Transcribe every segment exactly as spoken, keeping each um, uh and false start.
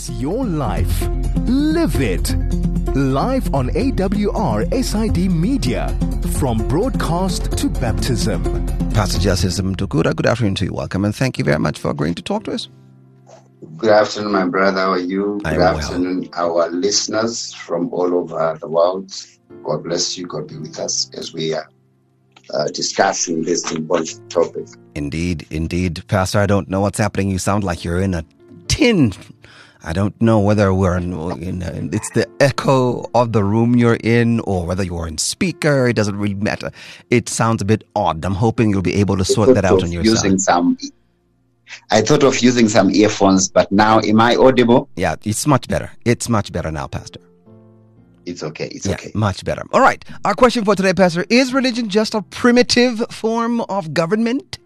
It's your life. Live it. Live on A W R S I D Media. From broadcast to baptism. Pastor Justice Mtukura, good afternoon to you. Welcome and thank you very much for agreeing to talk to us. Good afternoon, my brother. How are you? I Good am afternoon, well. Our listeners from all over the world. God bless you. God be with us as we are uh, discussing this important topic. Indeed, indeed. Pastor, I don't know what's happening. You sound like you're in a tin. I don't know whether we're in, in uh, it's the echo of the room you're in or whether you're in speaker. It doesn't really matter. It sounds a bit odd. I'm hoping you'll be able to sort that out on your using side. Some, I thought of using some earphones, but now am I audible? Yeah, it's much better. It's much better now, Pastor. It's okay. It's yeah, okay. Much better. All right. Our question for today, Pastor, is religion just a primitive form of government?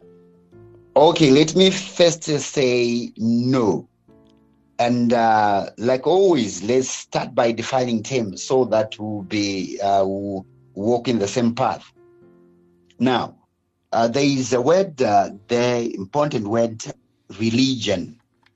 Okay, let me first say no. And uh, like always, let's start by defining terms so that we'll be uh, we'll walk in the same path. Now, uh, there is a word, uh, the important word, religion.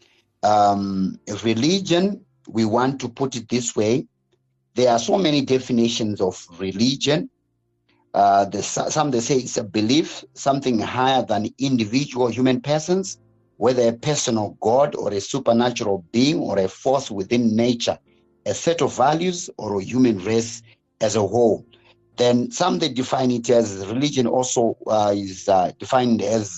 Um, religion, we want to put it this way. There are so many definitions of religion. Uh, the, some they say it's a belief, something higher than individual human persons, whether a personal God or a supernatural being or a force within nature, a set of values or a human race as a whole. Then some they define it as religion also uh, is uh, defined as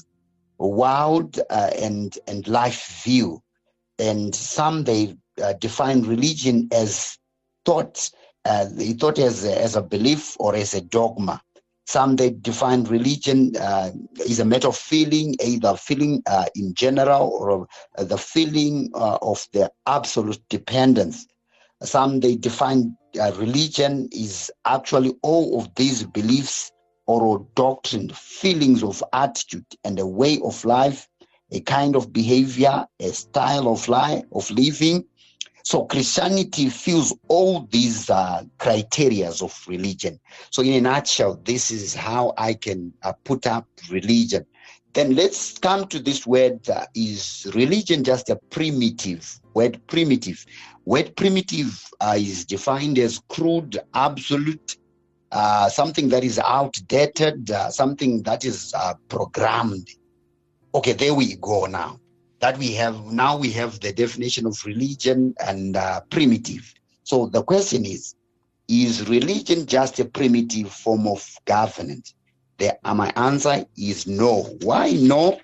world uh, and, and life view. And some they uh, define religion as thought, uh, they thought as a, as a belief or as a dogma. Some they define religion uh, is a matter of feeling, either feeling uh, in general or uh, the feeling uh, of the absolute dependence. Some they define uh, religion is actually all of these beliefs or doctrine, feelings of attitude and a way of life, a kind of behavior, a style of life, of living. So Christianity fills all these uh, criteria of religion. So in a nutshell, this is how I can uh, put up religion. Then let's come to this word, uh, is religion just a primitive word? Primitive. Word primitive uh, is defined as crude, absolute, uh, something that is outdated, uh, something that is uh, programmed. Okay, there we go now. That we have, now we have the definition of religion and uh, primitive. So the question is, is religion just a primitive form of governance? The, uh, my answer is no. Why no?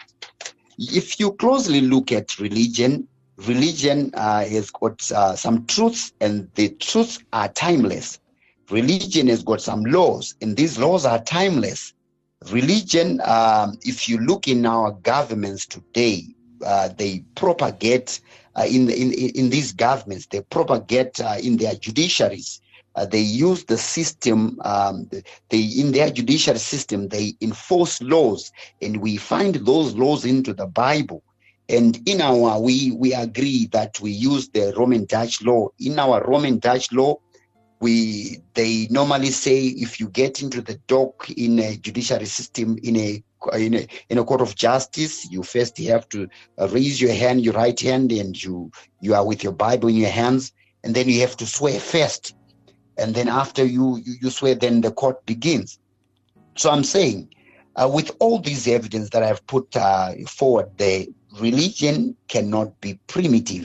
If you closely look at religion, religion uh, has got uh, some truths, and the truths are timeless. Religion has got some laws, and these laws are timeless. Religion, um, if you look in our governments today, Uh, they propagate uh, in, in in these governments. They propagate uh, in their judiciaries. Uh, they use the system. Um, they in their judiciary system they enforce laws, and we find those laws into the Bible. And in our we we agree that we use the Roman Dutch law. In our Roman Dutch law, we they normally say if you get into the dock in a judiciary system in a In a, in a court of justice, you first have to uh, raise your hand, your right hand, and you you are with your Bible in your hands, and then you have to swear first. And then after you, you, you swear, then the court begins. So I'm saying, uh, with all these evidence that I've put uh, forward, the religion cannot be primitive.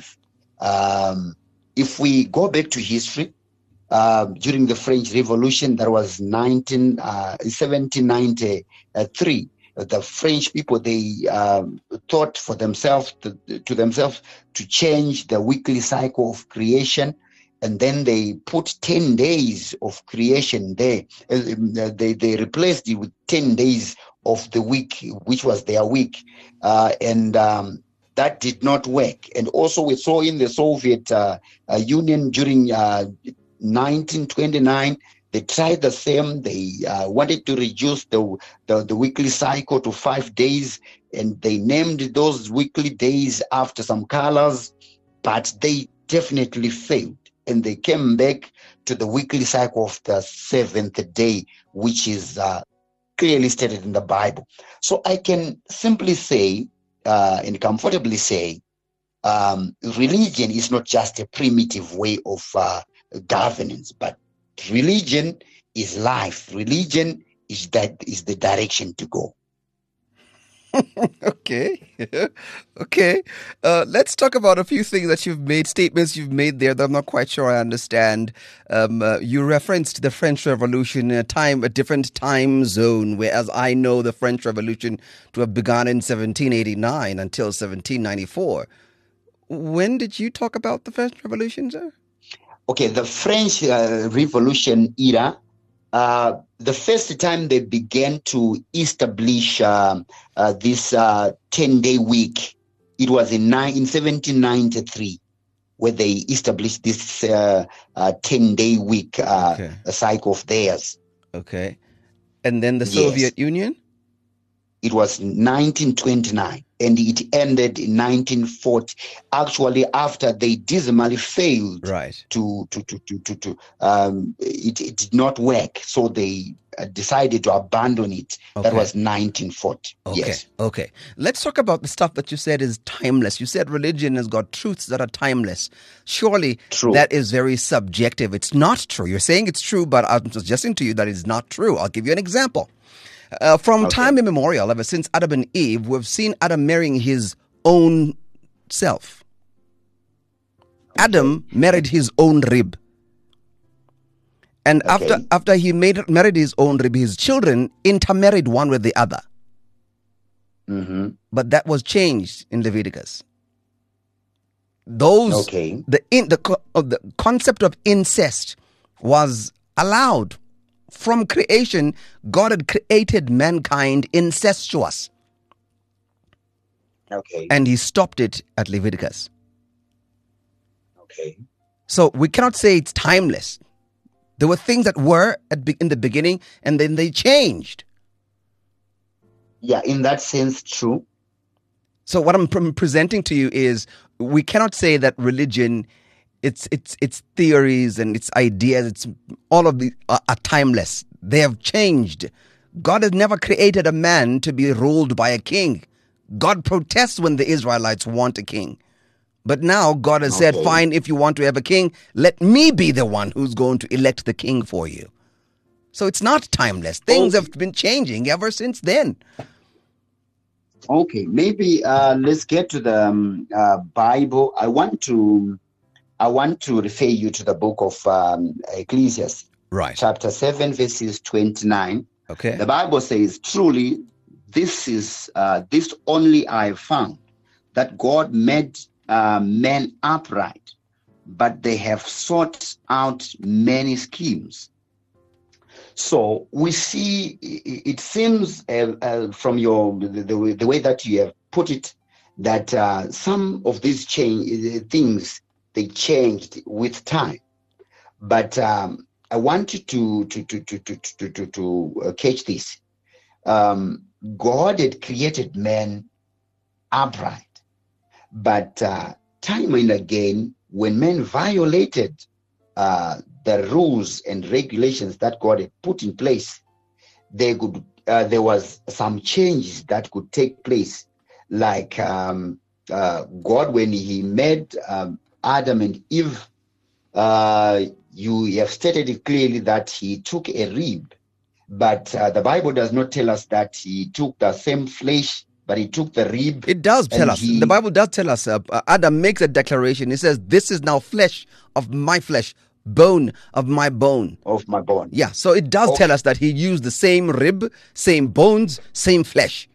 Um, if we go back to history, uh, during the French Revolution, that was nineteen, uh, seventeen ninety-three, the French people, they um, thought for themselves, to, to themselves, to change the weekly cycle of creation. And then they put ten days of creation there. Uh, they, they replaced it with ten days of the week, which was their week. Uh, and um, that did not work. And also we saw in the Soviet uh, uh, Union during uh, nineteen twenty-nine, they tried the same. They uh, wanted to reduce the, the the weekly cycle to five days, and they named those weekly days after some colors, but they definitely failed. And they came back to the weekly cycle of the seventh day, which is uh, clearly stated in the Bible. So I can simply say uh, and comfortably say um, religion is not just a primitive way of uh, governance, but religion is life. Religion is that is the direction to go. Okay. Okay. Uh, let's talk about a few things that you've made, statements you've made there that I'm not quite sure I understand. Um, uh, you referenced the French Revolution, a time, a different time zone, whereas I know the French Revolution to have begun in seventeen eighty-nine until seventeen ninety-four. When did you talk about the French Revolution, sir? Okay, the French uh, Revolution era, uh, the first time they began to establish uh, uh, this uh, ten-day week, it was in, nine, in seventeen ninety-three, where they established this uh, uh, ten-day week uh, Okay. a cycle of theirs. Okay. And then the Yes. Soviet Union? It was nineteen twenty-nine, and it ended in nineteen forty. Actually, after they dismally failed Right. to to to to to, to um, it, it did not work, so they uh, decided to abandon it. That Okay. was nineteen forty. Okay. Yes. Okay. Let's talk about the stuff that you said is timeless. You said religion has got truths that are timeless. Surely True. that is very subjective. It's not true. You're saying it's true, but I'm suggesting to you that it's not true. I'll give you an example. Uh, from Okay. time immemorial, ever since Adam and Eve, we've seen Adam marrying his own self. Adam married his own rib. And Okay. after after he made, married his own rib, his children intermarried one with the other. Mm-hmm. But that was changed in Leviticus. Those Okay. the in, the co- of the concept of incest was allowed from creation. God had created mankind incestuous, Okay. and He stopped it at Leviticus. Okay. So we cannot say it's timeless. There were things that were at be- in the beginning, and then they changed. Yeah, in that sense, true. So what I'm pre- presenting to you is we cannot say that religion, its its its theories and its ideas, it's all of the are, are timeless. They have changed. God has never created a man to be ruled by a king. God protests when the Israelites want a king. But now God has said, Okay. fine, if you want to have a king, let me be the one who's going to elect the king for you. So it's not timeless. Things Okay. have been changing ever since then. Okay, maybe uh, let's get to the um, uh, Bible. I want to, I want to refer you to the book of um, Ecclesiastes, Right. chapter seven, verses twenty-nine. Okay. The Bible says, "Truly, this is uh, this only I found, that God made uh, men upright, but they have sought out many schemes." So we see, it seems uh, uh, from your the, the, way- the way that you have put it, that uh, some of these change things, they changed with time. But um, I want you to to to to to to, to, to uh, catch this. Um, God had created man upright, but uh, time and again, when men violated uh, the rules and regulations that God had put in place, they could uh, there was some changes that could take place, like um, uh, God when He made um, Adam and Eve. Uh, you have stated it clearly that He took a rib, but uh, the Bible does not tell us that He took the same flesh, but He took the rib. It does tell and us. he- The Bible does tell us. Uh, Adam makes a declaration. He says, "This is now flesh of my flesh, bone of my bone." of my bone. Yeah, so it does Okay. tell us that he used the same rib, same bones, same flesh.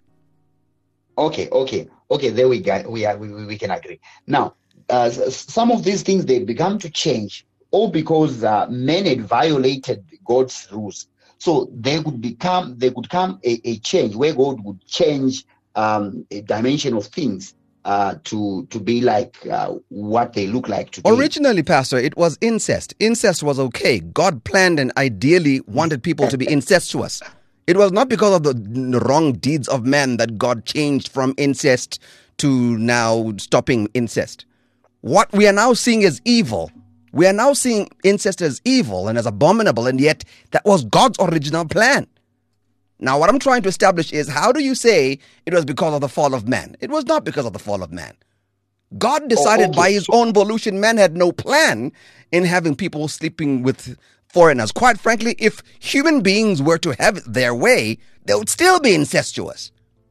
Okay, okay, okay. There we go. We are. We, we we can agree. Now, uh, s- some of these things they began to change, all because uh, men had violated God's rules. So they could become. There could come a, a change where God would change um, a dimension of things uh, to to be like uh, what they look like today. Originally, Pastor, it was incest. Incest was okay. God planned and ideally wanted people to be incestuous. It was not because of the wrong deeds of man that God changed from incest to now stopping incest. What we are now seeing as evil, we are now seeing incest as evil and as abominable, and yet that was God's original plan. Now, what I'm trying to establish is, how do you say it was because of the fall of man? It was not because of the fall of man. God decided Oh, okay. by his own volition, man had no plan in having people sleeping with foreigners. Quite frankly, if human beings were to have it their way, they would still be incestuous.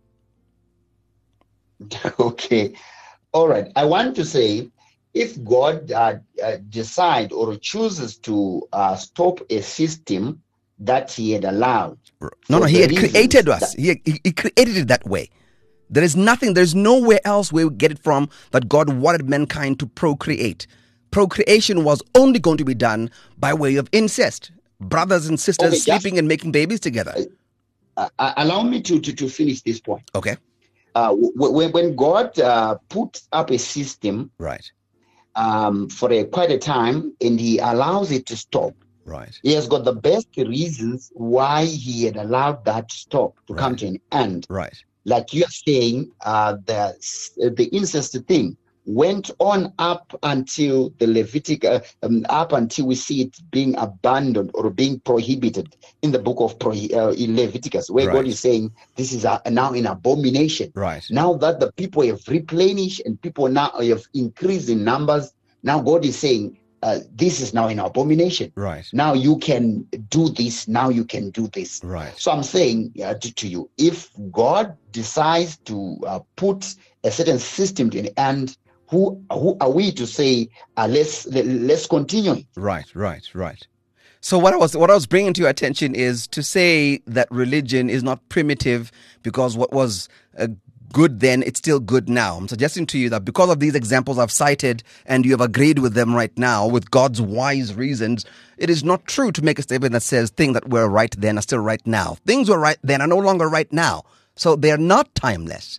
Okay. All right. I want to say, if God uh, uh, decide or chooses to uh, stop a system that he had allowed. No, no, he had reasons created us. that- He, he, he created it that way. There is nothing, there's nowhere else where we get it from that God wanted mankind to procreate. Procreation was only going to be done by way of incest. Brothers and sisters Okay, just- sleeping and making babies together. Uh, uh, allow me to, to, to finish this point. Okay, Uh, w- when, when God uh, put up a system right, um, for a, quite a time and he allows it to stop, right, he has got the best reasons why he had allowed that to stop, to come Right. to an end. right, Like you're saying, uh, the, the incest thing went on up until the Levitic, uh, um, up until we see it being abandoned or being prohibited in the book of Pro- uh, in Leviticus, where Right. God is saying this is a, now an abomination. right, Now that the people have replenished and people now have increased in numbers, now God is saying uh, this is now an abomination. right, Now you can do this. Now you can do this. right. So I'm saying uh, to, to you, if God decides to uh, put a certain system to an end, who who are we to say uh, let's let, let's continue? Right, right, right. So what I was what I was bringing to your attention is to say that religion is not primitive because what was uh, good then, it's still good now. I'm suggesting to you that because of these examples I've cited and you have agreed with them right now with God's wise reasons, it is not true to make a statement that says things that were right then are still right now. Things were right then are no longer right now. So they are not timeless.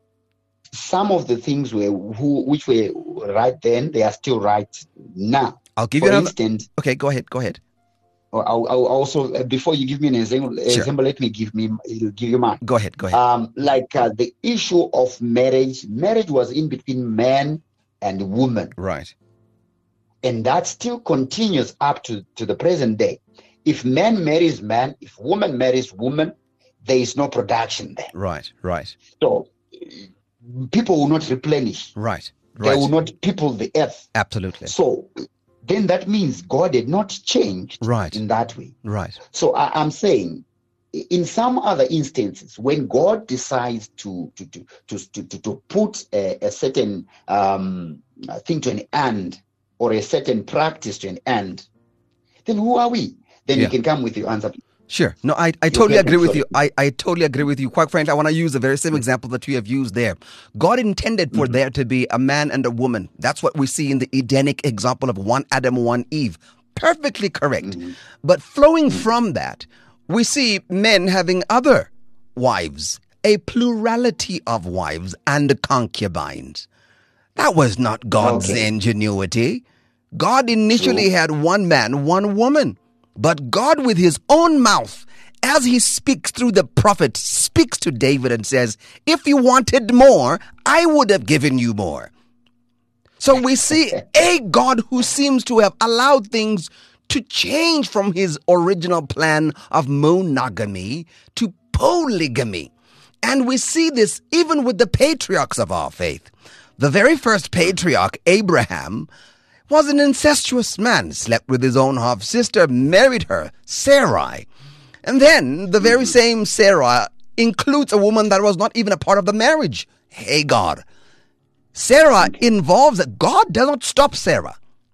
Some of the things were who which were right then, they are still right now. I'll give For you another. instance, Okay, go ahead, go ahead. or I'll, I'll also uh, before you give me an example, Sure. example, let me give me give you mine. Go ahead, go ahead. Um, like uh, the issue of marriage. Marriage was in between man and woman. Right, And that still continues up to, to the present day. If man marries man, if woman marries woman, there is no production there. right, right, So uh, people will not replenish. right, They will right. not people the earth. Absolutely. So then that means God had not changed Right. in that way. Right, So I, I'm saying in some other instances, when God decides to to to to to, to put a, a certain um, thing to an end or a certain practice to an end, then who are we? Then Yeah. you can come with your answer. sure. No, I, I totally get me, agree with sorry. you. I, I totally agree with you. Quite frankly, I want to use the very same example that you have used there. God intended for there to be a man and a woman. That's what we see in the Edenic example of one Adam, one Eve. Perfectly correct. But flowing from that, we see men having other wives, a plurality of wives and concubines. That was not God's Okay. ingenuity. God initially True. had one man, one woman. But God, with his own mouth, as he speaks through the prophet, speaks to David and says, if you wanted more, I would have given you more. So we see a God who seems to have allowed things to change from his original plan of monogamy to polygamy. And we see this even with the patriarchs of our faith. The very first patriarch, Abraham, was an incestuous man, slept with his own half-sister, married her, Sarai. And then the very same Sarah includes a woman that was not even a part of the marriage, Hagar. Sarah involves that God does not stop Sarah.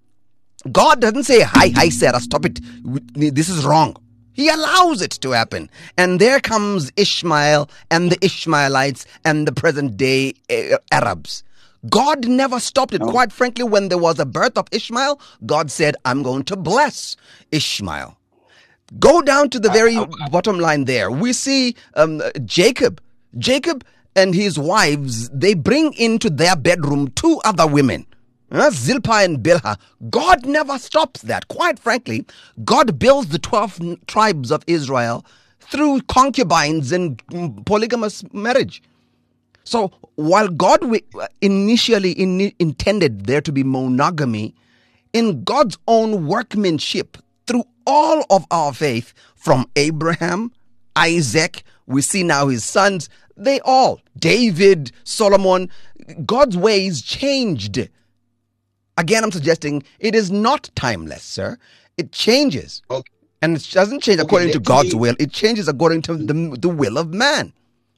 God doesn't say, hi, hi, Sarah, stop it. This is wrong. He allows it to happen. And there comes Ishmael and the Ishmaelites and the present day uh, Arabs. God never stopped it. No. Quite frankly, when there was a birth of Ishmael, God said, I'm going to bless Ishmael. Go down to the very bottom line there. We see um, Jacob. Jacob and his wives, they bring into their bedroom two other women, uh, Zilpah and Bilhah. God never stops that. Quite frankly, God builds the twelve tribes of Israel through concubines and mm, polygamous marriage. So while God initially in, intended there to be monogamy, in God's own workmanship, through all of our faith, from Abraham, Isaac, We see now his sons, they all, David, Solomon, God's ways changed. Again, I'm suggesting it is not timeless, sir. It changes. Okay. And it doesn't change Okay, according to let God's me- will. It changes according to the, the will of man.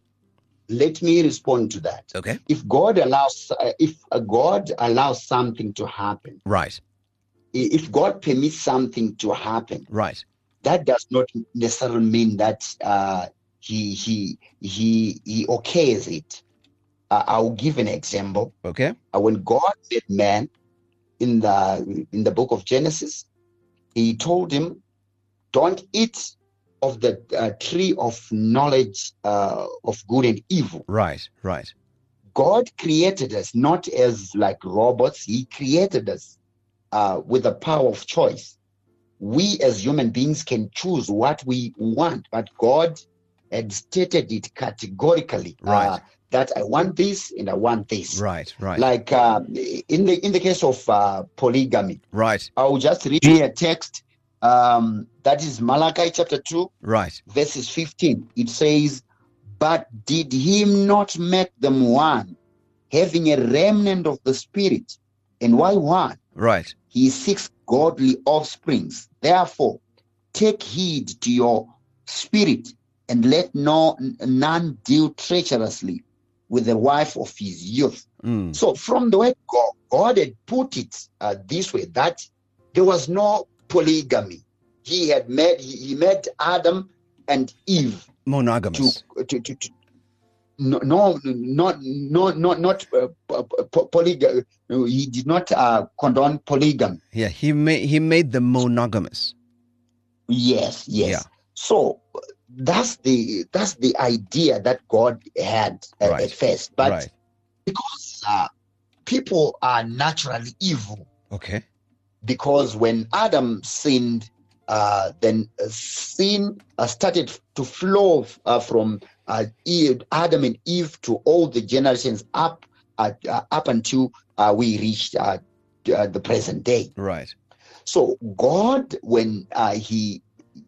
Let me respond to that. Okay. If God allows, uh, if uh, God allows something to happen, Right, i- if God permits something to happen, right, that does not necessarily mean that uh, he he he he okays it. Uh, I'll give an example. okay, Uh, when God made man in the in the book of Genesis, He told him, "Don't eat of the uh, tree of knowledge uh, of good and evil." right, right, God created us not as like robots. He created us uh, with the power of choice. We as human beings can choose what we want, but God had stated it categorically, Right. uh, that I want this and I want this. right, right, Like uh, in the in the case of uh, polygamy, right, I will just read you a text. Um, that is Malachi chapter two, right, verses fifteen. It says, "But did he not make them one, having a remnant of the spirit? And why one? right, He seeks godly offsprings. Therefore, take heed to your spirit, and let no none deal treacherously with the wife of his youth." mm, So, from the way God, God had put it uh, this way, that there was no polygamy. He had made he, he made Adam and Eve to monogamous. to, to, to no no not no not not uh, polygamy. He did not uh, condone polygamy. Yeah, he made he made them monogamous. Yes, yes. Yeah. So that's the that's the idea that God had uh, Right. at first, but right. because uh, people are naturally evil, Okay. because when Adam sinned, uh, then uh, sin uh, started to flow uh, from uh, Eve, Adam and Eve to all the generations up uh, uh, up until uh, we reached uh, uh, the present day. Right. So God, when uh, he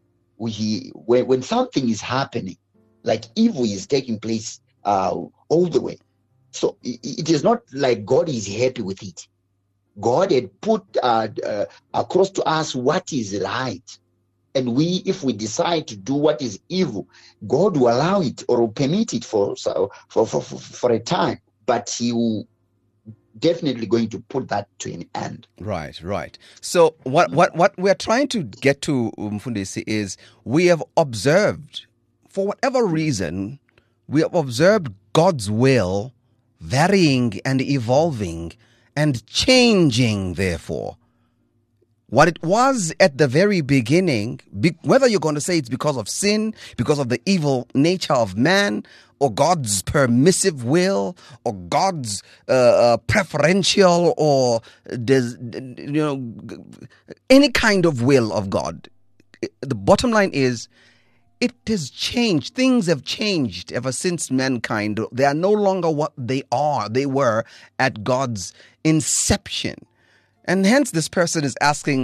he when, when something is happening, like evil is taking place uh, all the way, so it, it is not like God is happy with it. God had put uh, uh, across to us what is right, and we, if we decide to do what is evil, God will allow it or will permit it for so for for, for, for a time, but He will definitely going to put that to an end. Right, right. So what what what we're trying to get to, Mfundisi, is we have observed, for whatever reason, we have observed God's will varying and evolving and changing, therefore. What it was at the very beginning, be, whether you're going to say it's because of sin, because of the evil nature of man, or God's permissive will, or God's uh, uh, preferential, or des, you know, any kind of will of God. The bottom line is, it has changed. Things have changed ever since mankind. They are no longer what they are. They were at God's inception. And hence this person is asking,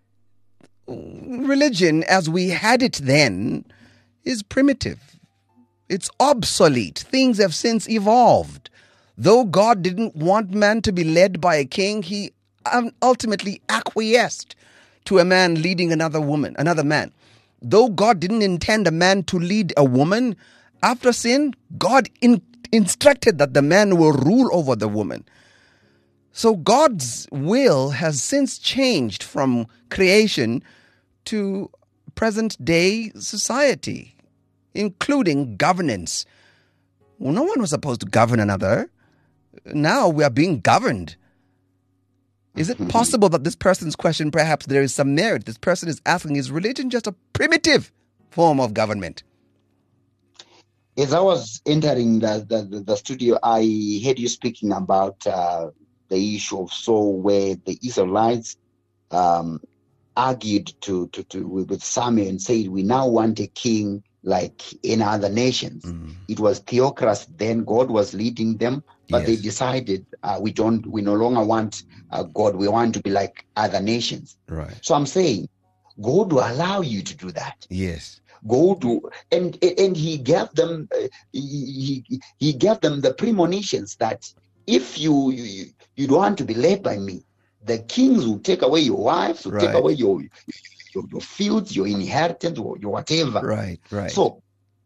religion as we had it then is primitive. It's obsolete. Things have since evolved. Though God didn't want man to be led by a king, he ultimately acquiesced to a man leading another woman, another man. Though God didn't intend a man to lead a woman, after sin, God in, instructed that the man will rule over the woman. So God's will has since changed from creation to present day society, including governance. Well, no one was supposed to govern another. Now we are being governed. Is it possible that this person's question, perhaps there is some merit? This person is asking, is religion just a primitive form of government? As I was entering the, the, the studio, I heard you speaking about uh, the issue of Saul, where the Israelites um, argued to, to, to with Samuel and said, "We now want a king like in other nations." Mm. It was theocracy then. God was leading them, but Yes. they decided uh, we don't. We no longer want uh, God. We want to be like other nations. Right. So I'm saying, God will allow you to do that. Yes. go to, and and he gave them uh, he, he he gave them the premonitions that if you you, you don't want to be led by me, the kings will take away your wives, will Right. take away your, your your fields, your inheritance, or your whatever. Right, right. So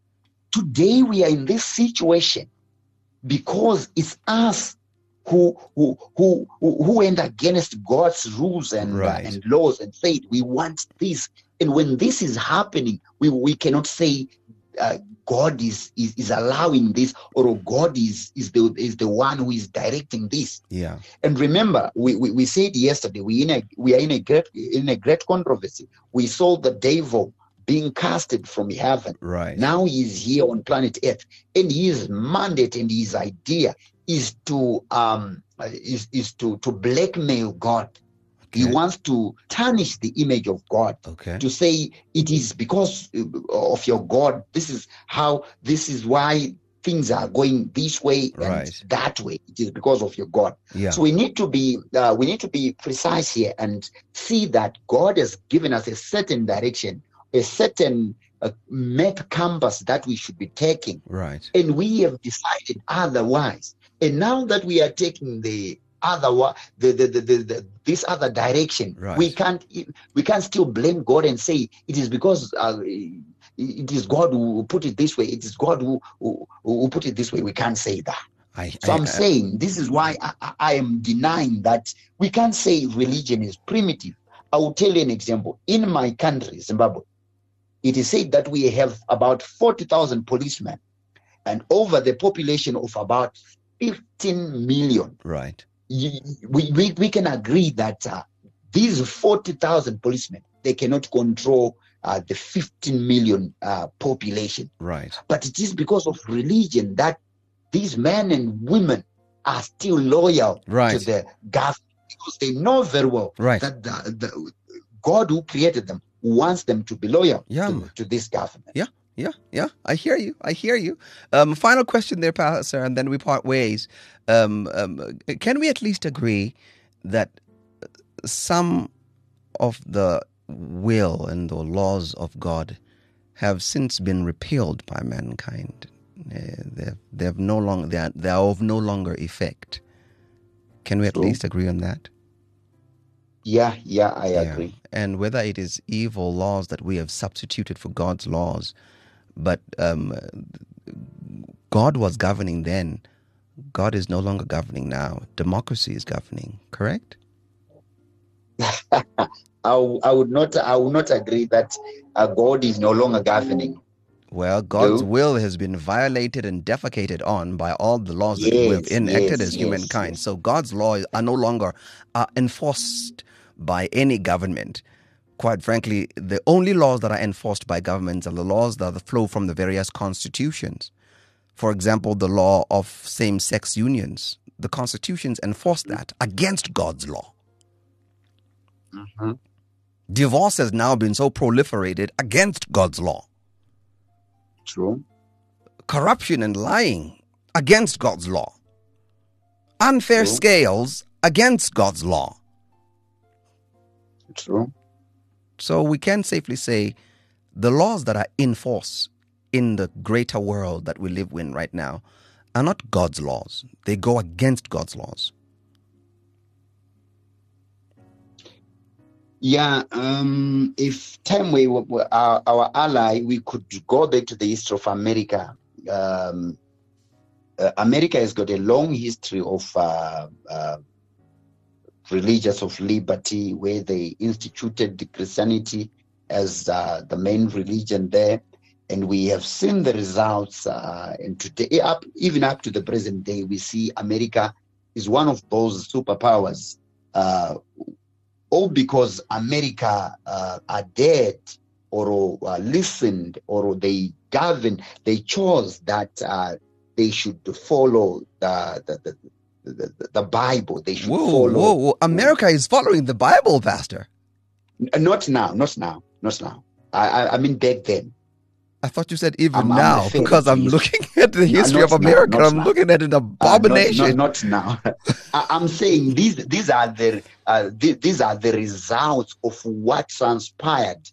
today we are in this situation because it's us who who who who who went against God's rules and Right. uh, and laws and said we want this. And when this is happening, we we cannot say uh, God is, is is allowing this, or God is is the is the one who is directing this. yeah. And remember, we, we, we said yesterday we in a we are in a great in a great controversy. We saw the devil being casted from heaven. Right. Now he is here on planet Earth, and his mandate and his idea is to um is is to to blackmail God. He Okay. wants to tarnish the image of God, Okay. to say it is because of your God. This is how. This is why things are going this way and Right. that way. It is because of your God. Yeah. So we need to be uh, we need to be precise here and see that God has given us a certain direction, a certain uh, map compass that we should be taking, Right. and we have decided otherwise. And now that we are taking the other wa- the, the, the, the, the this other direction, Right. we can't we can't still blame God and say it is because uh, it is God who put it this way. It is God who, who who put it this way. We can't say that. I, So I, I'm I- saying this is why I, I- I am denying that we can't say religion is primitive. I will tell you an example. In my country, Zimbabwe, it is said that we have about forty thousand policemen, and over the population of about fifteen million. right. Y- We, we, we can agree that uh, these forty thousand policemen, they cannot control uh, the fifteen million uh, population. Right. But it is because of religion that these men and women are still loyal Right. to the government, because they know very well Right. that the, the God who created them wants them to be loyal Yeah, to, man. to this government. Yeah, yeah, yeah. I hear you. I hear you. Um, final question there, Pastor, and then we part ways. Um, um, can we at least agree that some of the will and the laws of God have since been repealed by mankind? Uh, they've, they've no longer they are, they are of no longer effect. Can we at True. least agree on that? Yeah, yeah, I Yeah. agree. And whether it is evil laws that we have substituted for God's laws, but um, God was governing then. God is no longer governing now. Democracy is governing, correct? I, w- I would not I would not agree that uh, God is no longer governing. Well, God's No. will has been violated and defecated on by all the laws that we have Yes, enacted yes, as yes, humankind. yes. So God's laws are no longer uh, enforced by any government. Quite frankly, the only laws that are enforced by governments are the laws that flow from the various constitutions. For example, the law of same-sex unions. The constitutions enforce that against God's law. Mhm. Divorce has now been so proliferated against God's law. True. Corruption and lying against God's law. Unfair True. scales against God's law. True. So we can safely say the laws that are in force in the greater world that we live in right now are not God's laws. They go against God's laws. Yeah, um, if time we were were our, our ally, we could go back to the history of America. Um, uh, America has got a long history of uh, uh, religious of liberty, where they instituted Christianity as uh, the main religion there, and we have seen the results. Uh, and today, up even up to the present day, we see America is one of those superpowers. Uh, all because America uh, adhered or uh, listened or they governed, they chose that uh, they should follow the the, the, the, the Bible. They should Whoa, follow. whoa, whoa. America is following the Bible, Pastor. Not now, not now, not now. I, I, I mean back then. I thought you said even I'm- I'm now, referring because to I'm history. looking at the history not of now, America. not I'm now. looking at an Uh, abomination. not, not, not now. I, I'm saying these these are the uh, th- these are the results of what transpired.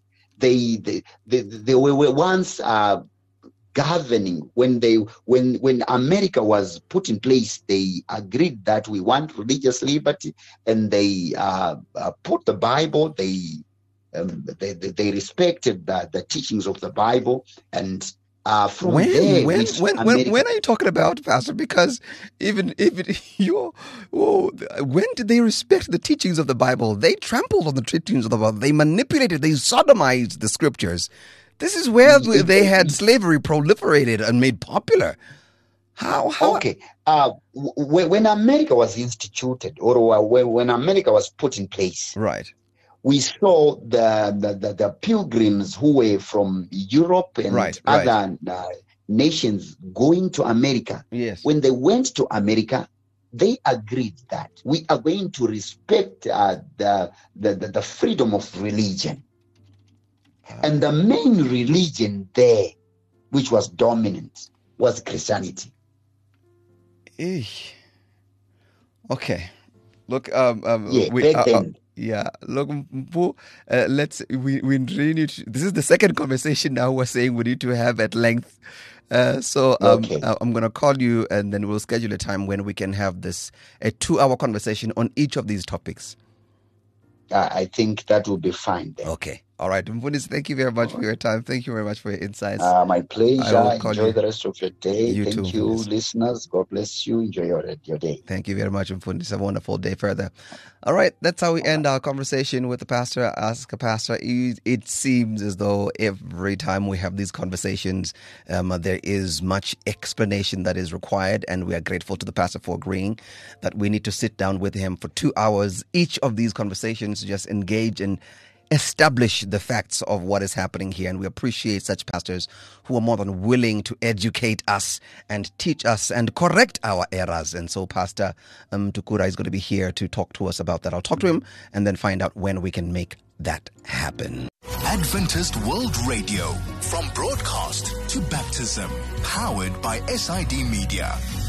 they they they, they were once uh, governing when they when when America was put in place. They agreed that we want religious liberty, and they uh, uh, put the Bible. They um, they, they they respected the, the teachings of the Bible, and uh, from when there, when we- when, when America- when are you talking about, Pastor? Because even even you, oh, when did they respect the teachings of the Bible? They trampled on the teachings of the Bible. They manipulated. They sodomized the scriptures. This is where Yeah, they had slavery proliferated and made popular. How how Okay. Uh, w- when America was instituted, or when, when America was put in place, right? we saw the, the, the, the pilgrims who were from Europe and Right, right. other uh, nations going to America. Yes. When they went to America, they agreed that we are going to respect uh, the, the, the, the freedom of religion. And the main religion there, which was dominant, was Christianity. Eesh. Okay. Look, um, um Yeah, we, back uh, uh, then. yeah. Look, Mpu, uh, let's we we really need. To, this is the second conversation now we're saying we need to have at length. Uh, so um, Okay. uh, I'm gonna call you, and then we'll schedule a time when we can have this a two-hour conversation on each of these topics. Uh, I think that will be fine then. Okay. All right, Mfundisi, thank you very much for your time. Thank you very much for your insights. Uh, my I pleasure. will call Enjoy you. the rest of your day. You Thank too, you, Mfundisi. listeners. God bless you. Enjoy your, your day. Thank you very much, Mfundisi. Have a wonderful day further. All right, that's how we end our conversation with the pastor. Ask a pastor. It, it seems as though every time we have these conversations, um, there is much explanation that is required, and we are grateful to the pastor for agreeing that we need to sit down with him for two hours. Each of these conversations just engage and establish the facts of what is happening here. And we appreciate such pastors who are more than willing to educate us and teach us and correct our errors. And so Pastor um, Tukura is going to be here to talk to us about that. I'll talk to him and then find out when we can make that happen. Adventist World Radio, from broadcast to baptism, powered by S I D Media.